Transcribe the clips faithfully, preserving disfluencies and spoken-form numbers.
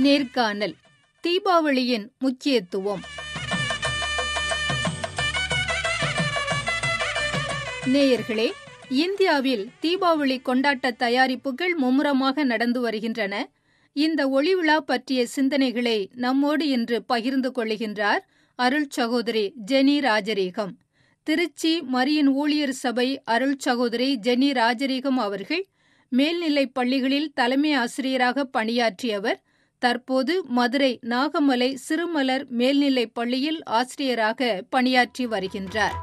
நேர்காணல் தீபாவளியின் முக்கியத்துவம். நேயர்களே, இந்தியாவில் தீபாவளி கொண்டாட்ட தயாரிப்புகள் மும்முரமாக நடந்து வருகின்றன. இந்த ஒளிவிழா பற்றிய சிந்தனைகளை நம்மோடு இன்று பகிர்ந்து கொள்கின்றார் அருள் சகோதரி ஜெனி ராஜரீகம். திருச்சி மரியின் ஊழியர் சபை அருள் சகோதரி ஜெனி ராஜரீகம் அவர்கள் மேல்நிலைப் பள்ளிகளில் தலைமை ஆசிரியராக பணியாற்றியவர். தற்போது மதுரை நாகமலை சிறுமலர் மேல்நிலைப் பள்ளியில் ஆசிரியராக பணியாற்றி வருகின்றார்.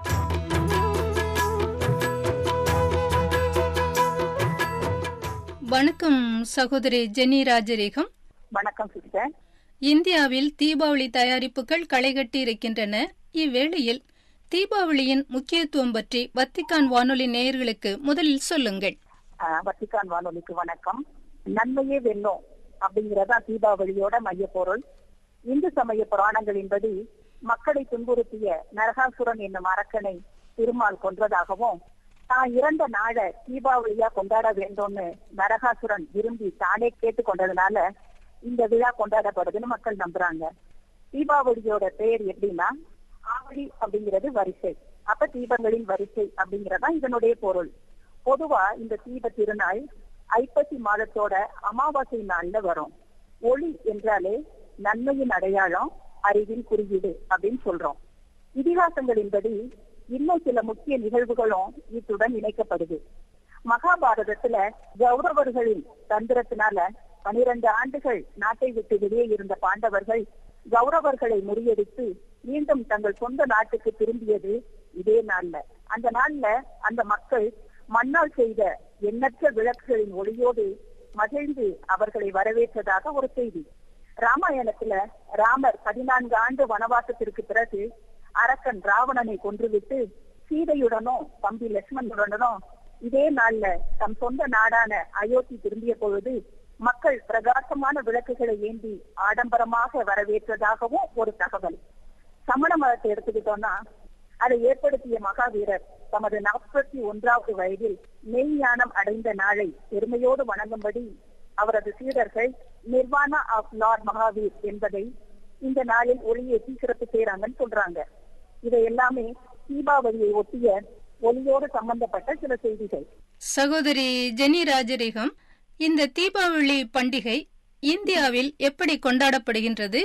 வணக்கம் சகோதரி ஜெனி ராஜரீகம். வணக்கம் சிஸ்டர். இந்தியாவில் தீபாவளி தயாரிப்புகள் களைகட்டி இருக்கின்றன. இவ்வேளையில் தீபாவளியின் முக்கியத்துவம் பற்றி வத்திக்கான் வானொலி நேயர்களுக்கு முதலில் சொல்லுங்கள். வத்திக்கான் வானொலிக்கு வணக்கம். நன்மையே வெல்லும் அப்படிங்கறதா தீபாவளியோட மைய பொருள். இந்து சமய புராணங்களின்படி மக்களை துன்புறுத்திய நரகாசுரன் என்னும் அரக்கனை திருமால் கொன்றதாகவும், தான் இறந்த நாளை தீபாவளியா கொண்டாட வேண்டும்னு நரகாசுரன் விரும்பி தானே கேட்டு கொண்டதுனால இந்த விழா கொண்டாடப்படுதுன்னு மக்கள் நம்புறாங்க. தீபாவளியோட பெயர் எப்படின்னா, ஆவளி அப்படிங்கிறது வரிசை, அப்ப தீபங்களின் வரிசை அப்படிங்கறதா இதனுடைய பொருள். பொதுவா இந்த தீப திருநாள் ஐப்பசி மாதத்தோட அமாவாசை நாள்ல வரும். ஒளி என்றாலே நன்மையின் அடையாளம், அறிவின் குறியீடு அப்படின்னு சொல்றோம். இதிகாசங்களின்படி இன்னும் சில முக்கிய நிகழ்வுகளும் இத்துடன் இணைக்கப்படுது. மகாபாரதத்துல கௌரவர்களின் தந்திரத்தினால பனிரெண்டு ஆண்டுகள் நாட்டை விட்டு வெளியே இருந்த பாண்டவர்கள் கௌரவர்களை முறியடித்து மீண்டும் தங்கள் சொந்த நாட்டுக்கு திரும்பியது இதே நாள்ல. அந்த நாள்ல அந்த மக்கள் மண்ணால் செய்த எண்ணற்ற விளக்குகளின் ஒளியோடு மகிழ்ந்து அவர்களை வரவேற்றதாக ஒரு செய்தி. ராமாயணத்துல ராமர் பதினான்கு ஆண்டு வனவாசத்திற்கு பிறகு அரக்கன் ராவணனை கொன்றுவிட்டு சீதையுடனும் தம்பி லட்சுமணனுடனும் இதே நாள்ல தம் சொந்த நாடான அயோத்தி திரும்பிய பொழுது மக்கள் பிரகாசமான விளக்குகளை ஏந்தி ஆடம்பரமாக வரவேற்றதாகவும் ஒரு தகவல். சமண மதத்தை எடுத்துக்கிட்டோம்னா, அதை ஏற்படுத்திய மகாவீரர் தமது நாற்பத்தி ஒன்றாவது வயதில் மெய்ஞானம் அடைந்த நாளை பெருமையோடு வணங்கும்படி அவரது சீடர்கள் நிர்வாணா ஆஃப் லார்ட் மகாவீர் என்பதை இந்த நாளில் ஒளியேற்றி சிறப்பு செய்யறாங்கன்னு சொல்றாங்க. இதை எல்லாமே தீபாவளியை ஒட்டிய ஒளியோடு சம்பந்தப்பட்ட சில செய்திகள். சகோதரி ஜெனி ராஜரீகம், இந்த தீபாவளி பண்டிகை இந்தியாவில் எப்படி கொண்டாடப்படுகின்றது?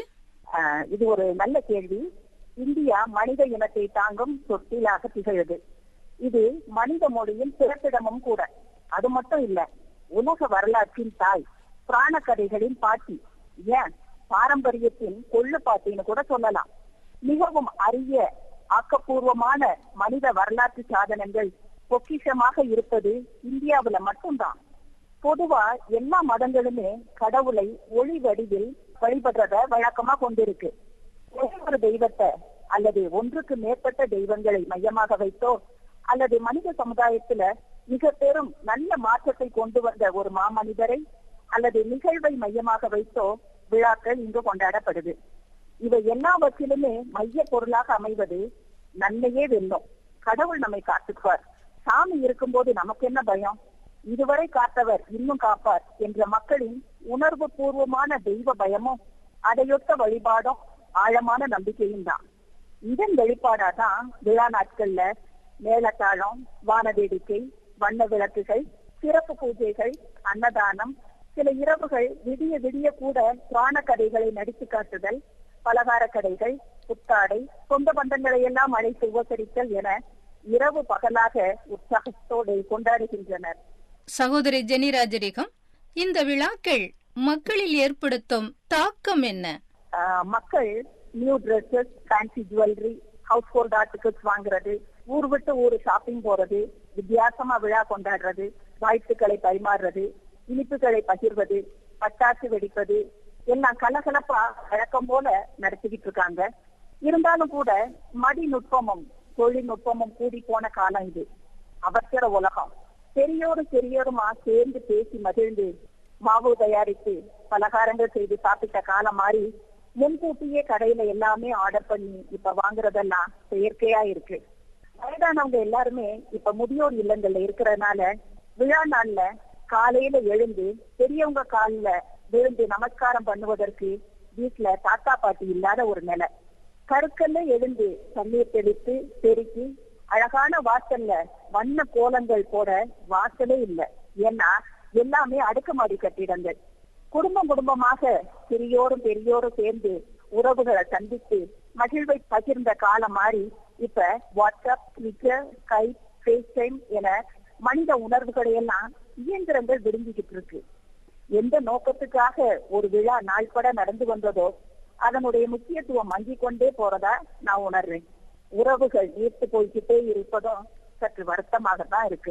இது ஒரு நல்ல கேள்வி. இந்தியா மனித இனத்தை தாங்கும் சொத்திலாக திகழுது. இது மனித மொழியின் பிறப்பிடமும் கூட. அது மட்டும் இல்ல, உலக வரலாற்றின் தாய், புராண கதைகளின் பாட்டி, ஏன் பாரம்பரியத்தின் கொள்ளு பாட்டின்னு கூட சொல்லலாம். மிகவும் அரிய ஆக்கப்பூர்வமான மனித வரலாற்று சாதனங்கள் பொக்கிஷமாக இருப்பது இந்தியாவுல மட்டும்தான். பொதுவா எல்லா மதங்களுமே கடவுளை ஒளி வடிவில் வழிபடுறத வழக்கமா கொண்டிருக்கு. ஒரு தெய்வத்தை அல்லது ஒன்றுக்கு மேற்பட்ட தெய்வங்களை மையமாக வைத்தோ அல்லது மனித சமுதாயத்துல மிக பெரும் நல்ல மாற்றத்தை கொண்டு வந்த ஒரு மாமனிதரை அல்லது நிகழ்வை மையமாக வைத்தோ விழாக்கள் இங்கு கொண்டாடப்படுது. இவை எல்லாவற்றிலுமே மைய பொருளாக அமைவது நன்மையே வெல்லும், கடவுள் நம்மை காத்துக்குவார், சாமி இருக்கும்போது நமக்கு என்ன பயம், இதுவரை காத்தவர் இன்னும் காப்பார் என்ற மக்களின் உணர்வு பூர்வமான தெய்வ பயமும் அதையொத்த வழிபாடும் ஆழமான நம்பிக்கையும் தான். இதன் வெளிப்பாடாதான் விழா நாட்கள்ல மேளதாளம், வானவேடிக்கை, வண்ண விளக்குகள், சிறப்பு பூஜைகள், அன்னதானம், சில இரவுகள் விடிய விடிய கூட புராண கதைகளை நடித்து காட்டுதல், பலகார கடைகள், புத்தாடை, சொந்த பந்தங்களை எல்லாம் அழைத்து உபசரித்தல் என இரவு பகலாக உற்சாகத்தோடு கொண்டாடுகின்றனர். சகோதரி ஜெனி ராஜரீகம், இந்த விழாக்கள் மக்களில் ஏற்படுத்தும் தாக்கம் என்ன? மக்கள் new dresses, fancy jewellery, household articles வாங்குறது, ஊர் விட்டு ஊரு ஷாப்பிங் போறது, வித்தியாசமா விழா கொண்டாடுறது, வாழ்த்துக்களை பரிமாறுறது, இனிப்புகளை பகிர்வது, பட்டாசு வெடிப்பது எல்லாம் கலகலப்பா வழக்கம் போல நடத்திக்கிட்டு இருக்காங்க. இருந்தாலும் கூட மடிநுட்பமும் தொழில்நுட்பமும் கூடி போன காலம் இது. அவசர உலகம். பெரியோரும் பெரியோருமா சேர்ந்து பேசி மகிழ்ந்து மாவு தயாரித்து பலகாரங்கள் செய்து சாப்பிட்ட காலம் மாறி முன்கூட்டியே கடையில எல்லாமே ஆர்டர் பண்ணி இப்ப வாங்குறதெல்லாம் செயற்கையா இருக்கு. வயதானவங்க எல்லாருமே இப்ப முதியோர் இல்லங்கள்ல இருக்கிறதுனால விழா நாள்ல காலையில எழுந்து பெரியவங்க காலில விழுந்து நமஸ்காரம் பண்ணுவதற்கு வீட்டுல தாத்தா பாட்டி இல்லாத ஒரு நிலை. கருக்கல்ல எழுந்து தண்ணீர் தெளித்து பெருக்கி அழகான வாசல்ல வண்ண கோலங்கள் போட வாசலே இல்லை. ஏன்னா எல்லாமே அடுக்குமாடி கட்டிடங்கள். குடும்பம் குடும்பமாக சிறியோரும் பெரியோரும் சேர்ந்து உறவுகளை சந்தித்து மகிழ்வை பகிர்ந்த காலம் மாறி இப்ப WhatsApp, Twitter, Skype, FaceTime என மனித உணர்வுகளை எல்லாம் இயந்திரங்கள் விரும்பிக்கிட்டு இருக்கு. எந்த நோக்கத்துக்காக ஒரு விழா நாள்பட நடந்து வந்ததோ அதனுடைய முக்கியத்துவம் மங்கிக் கொண்டே போறதா நான் உணர்றேன். உறவுகள் நீர்த்து போய்கிட்டே இருப்பதும் சற்று வருத்தமாக தான் இருக்கு.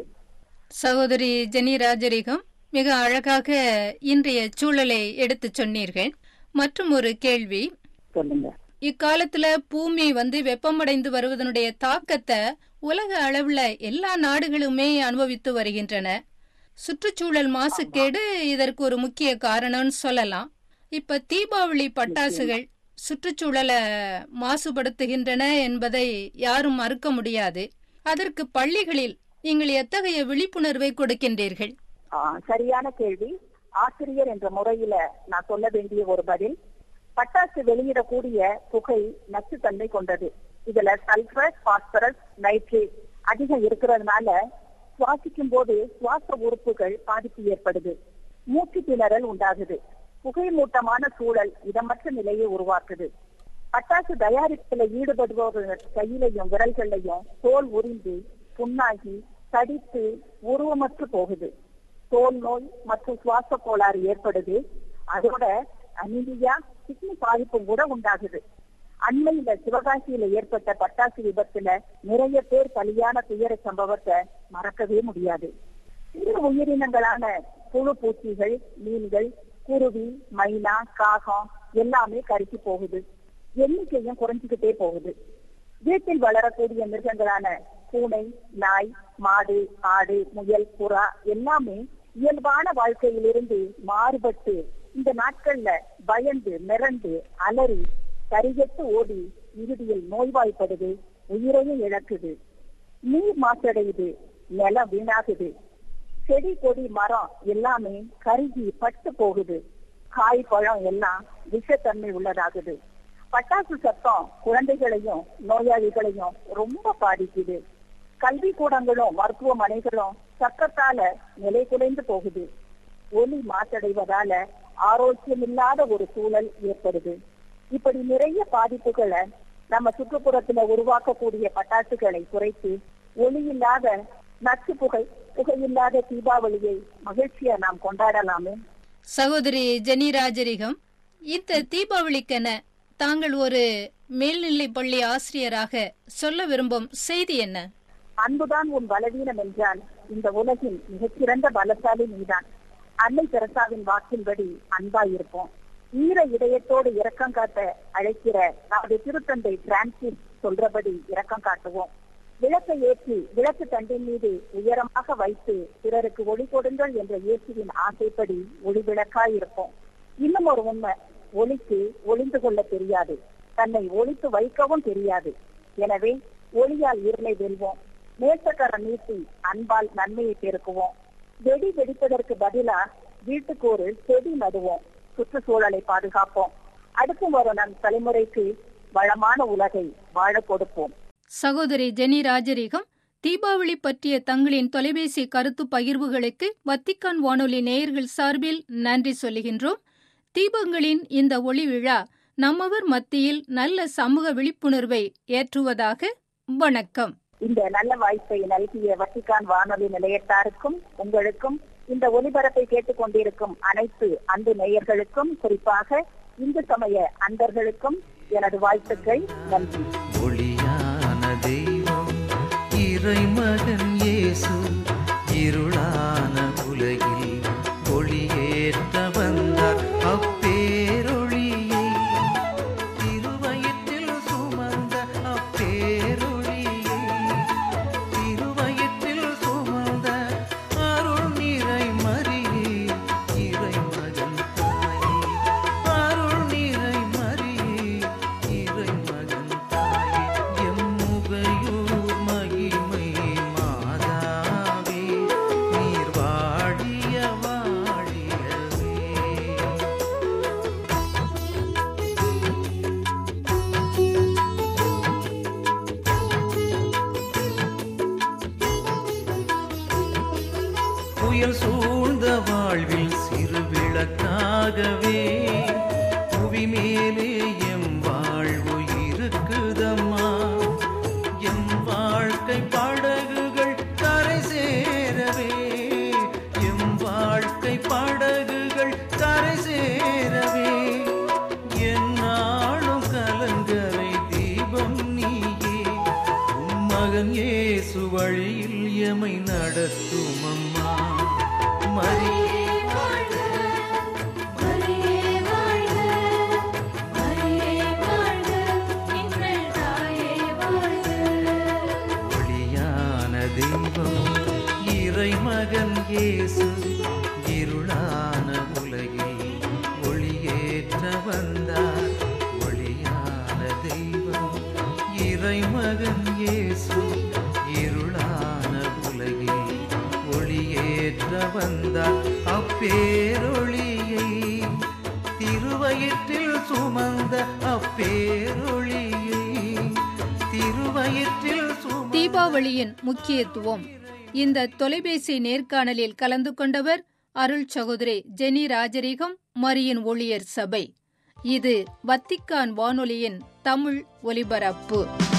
சகோதரி ஜெனி ராஜரிகம், மிக அழகாக இன்றைய சூழலை எடுத்து சொன்னீர்கள். மற்றும் ஒரு கேள்வி சொல்லுங்க. இக்காலத்துல பூமி வந்து வெப்பமடைந்து வருவதனுடைய தாக்கத்தை உலக அளவுல எல்லா நாடுகளுமே அனுபவித்து வருகின்றன. சுற்றுச்சூழல் மாசுக்கேடு இதற்கு ஒரு முக்கிய காரணம்னு சொல்லலாம். இப்ப தீபாவளி பட்டாசுகள் சுற்றுச்சூழலை மாசுபடுத்துகின்றன என்பதை யாரும் மறுக்க முடியாது. அதற்கு பள்ளிகளில் நீங்கள் எத்தகைய விழிப்புணர்வை கொடுக்கின்றீர்கள்? சரியான கேள்வி. ஆசிரியர் என்ற முறையில நான் சொல்ல வேண்டிய ஒரு பதில், பட்டாசு வெளியிடக்கூடிய புகை நச்சுத்தன்மை கொண்டது. இதுல சல்பர், பாஸ்பரஸ், நைட்ரேட் அதிகம் இருக்கிறதுனால சுவாசிக்கும் போது சுவாச உறுப்புகள் பாதிப்பு ஏற்படுது, மூச்சு திணறல் உண்டாகுது, புகை மூட்டமான சூழல் இதமற்ற நிலையை உருவாக்குது. பட்டாசு தயாரிப்புல ஈடுபடுபவர்கள் கையிலையும் விரல்களையும் தோல் உரிந்து புண்ணாகி தடித்து உருவமற்று போகுது. தோல் நோய் மற்றும் சுவாச கோளாறு ஏற்படுது. அதோட அனிமியா, கிட்னி பாதிப்பும் கூட உண்டாகுது. அண்மையில சிவகாசியில ஏற்பட்ட பட்டாசு விபத்துல நிறைய பேர் பலியான துயர சம்பவத்தை மறக்கவே முடியாது. சிறு உயிரினங்களான புழு பூச்சிகள், மீன்கள், குருவி, மைனா, காகம் எல்லாமே கருக்கி போகுது. எண்ணிக்கையும் குறைஞ்சுக்கிட்டே போகுது. வீட்டில் வளரக்கூடிய மிருகங்களான பூனை, நாய், மாடு, ஆடு, முயல், புறா எல்லாமே இயல்பான வாழ்க்கையிலிருந்து மாறுபட்டு இந்த நாட்கள்ல பயந்து மிரண்டு அலறி கரிகட்டு ஓடி இறுதியில் நோய்வாய்ப்படுது, உயிரையும் இழக்குது. நீர் மாசடையுது, நிலம் வீணாகுது, செடி கொடி மரம் எல்லாமே கருகி பட்டு போகுது, காய் பழம் எல்லாம் விஷத்தன்மை உள்ளதாகுது. பட்டாசு சத்தம் குழந்தைகளையும் நோயாளிகளையும் ரொம்ப பாதிக்குது. கல்வி கூடங்களும் மருத்துவமனைகளும் சத்தத்தால நிலை குலைந்து போகுது. ஒலி மாசடைவதால ஆரோக்கியம் இல்லாத ஒரு சூழல் ஏற்படுது. இப்படி நிறைய பாதிப்புகளை நம்ம சுற்றுப்புறத்துல உருவாக்கக்கூடிய பட்டாசுகளை குறைத்து ஒலி இல்லாத நச்சு புகை புகையில்லாத தீபாவளியை மகிழ்ச்சியா நாம் கொண்டாடலாமே. சகோதரி ஜெனி ராஜரிகம், இந்த தீபாவளிக்கென தாங்கள் ஒரு மேல்நிலை பள்ளி ஆசிரியராக சொல்ல விரும்பும் செய்தி என்ன? அன்புதான் உன் பலவீனம் என்றால் இந்த உலகின் மிகச்சிறந்த பலசாலி நீதான். அன்னை தெரசாவின் வாக்கின்படி அன்பாயிருப்போம். ஈர இதயத்தோடு இரக்கம் காட்ட அழைக்கிற நமது திருத்தந்தை பிரான்சிஸ் சொல்றபடி இரக்கம் காட்டுவோம். விளக்கை ஏற்றி விளக்கு தண்டின் மீது உயரமாக வைத்து பிறருக்கு ஒளி கொடுங்கள் என்ற இயேசுவின் ஆசைப்படி ஒளி விளக்காய் இருப்போம். இன்னும் ஒரு உண்மை, ஒளிக்கு ஒளிந்து கொள்ள தெரியாது, தன்னை ஒளித்து வைக்கவும் தெரியாது. எனவே ஒளியால் இருளை வெல்வோம். நேசக்கரம் நீட்டி அன்பால் நன்மையை பெருக்குவோம். வெடி வெடிப்பதற்கு பதிலா வீட்டுக்கு ஒரு செடி நடுவோம். சுற்றுச்சூழலை பாதுகாப்போம். அடுத்து வரும் நம் தலைமுறைக்கு வளமான உலகை வாழ கொடுப்போம். சகோதரி ஜெனி ராஜரிகம், தீபாவளி பற்றிய தங்களின் தொலைபேசி கருத்து பகிர்வுகளுக்கு வத்திக்கான் வானொலி நேயர்கள் சார்பில் நன்றி சொல்லுகின்றோம். தீபங்களின் இந்த ஒளி விழா நம்மவர் மத்தியில் நல்ல சமூக விழிப்புணர்வை ஏற்றுவதாக. வணக்கம். இந்த நல்ல வாய்ப்பை நல்கிய வத்திக்கான் வானொலி நிலையத்தாருக்கும் உங்களுக்கும் இந்த ஒலிபரப்பை கேட்டுக் கொண்டிருக்கும் அனைத்து அன்பு நேயர்களுக்கும் குறிப்பாக இந்து சமய அன்பர்களுக்கும் எனது வாழ்த்துக்கள். நன்றி. ஒளியான தெய்வம் இறைமகன் இயேசு இருளான உலகில் ஒளியேற்ற வந்தார். அப்பேரொளியை திருவயிற்றில் சுமந்த அப்பேரொளியை திருவயிற்றில் சுமந்த அருள் நிறை மரியே இறைமகன் தாயே அருள் நிறை மரியே இறைமகன் தாயே எம்முகையூர் மகிமை மாதாவே நீர் இருளில் சூழ்ந்த வாழ்வில் சிறு விளக்காகவே புவி மேலே எம் வாழ்வு இருக்குதம்மா. எம் வாழ்க்கை படகுகள் கரை சேரவே, எம் வாழ்க்கை படகுகள் கரை சேரவே, என்னாலும் கலங்கரை தீபம் நீயே. உம் மகன் இயேசு வழியில் எமை நடத்தும் அம்மா. மரியே தெய்வம் இறை மகன் இயேசு இருளான உலகில் ஒளியேற்ற வந்தார். ஒளியான தெய்வம் இறை மகன் இயேசு இருளான உலகில் ஒளியேற்ற வந்தார். அப்பேரொளியை திருவயிற்றில் சுமந்த அப்பேரொளியை திருவயிற்றில் தீபாவளியின் முக்கியத்துவம். இந்த தொலைபேசி நேர்காணலில் கலந்து கொண்டவர் அருள் சகோதரி ஜெனி ராஜரீகம், மரியின் ஊழியர் சபை. இது வத்திக்கான் வானொலியின் தமிழ் ஒலிபரப்பு.